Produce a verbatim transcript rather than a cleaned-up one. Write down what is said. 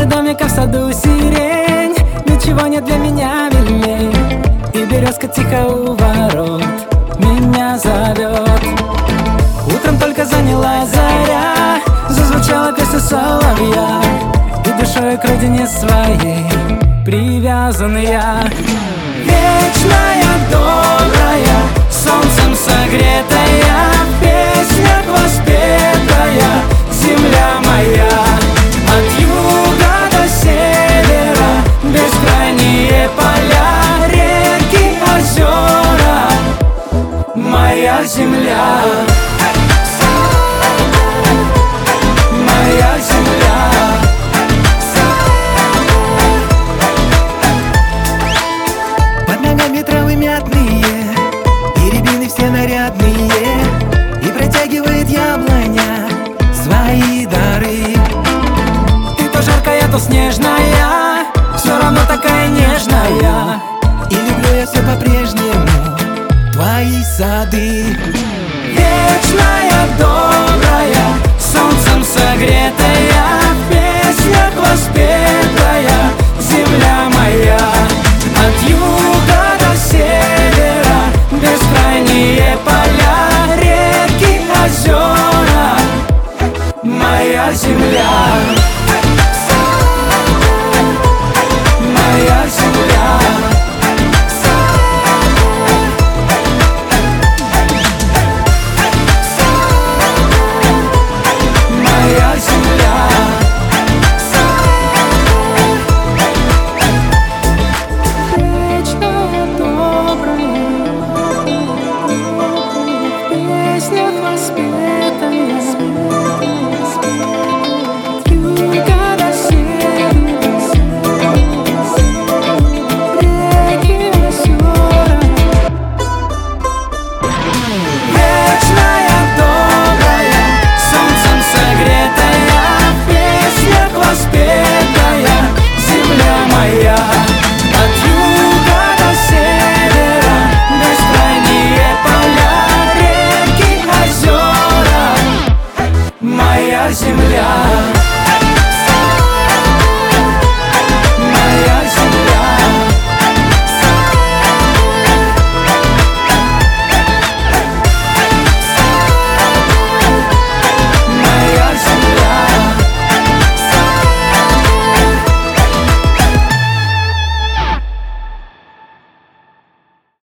крыше домика в саду сирень, ничего нет для меня милей. И березка тихо у ворот меня зовет. Утром только заняла заря, зазвучала песня соловья, и душой к родине своей привязан я. Вечная, добрая, солнцем согретая, в песнях воспетая земля моя. От юга до севера бескрайние поля, реки, озера, моя земля. Моя земля. Под ногами травы мятные, и рябины все нарядные, и протягивает яблоня свои дары. Ты то жаркая, то снежная, все равно такая нежная, и люблю я все по-прежнему твои сады. Вечная, добрая, солнцем согретая, в песнях воспетая земля моя. От юга до севера бескрайние поля, реки, озера, моя земля. Моя земля.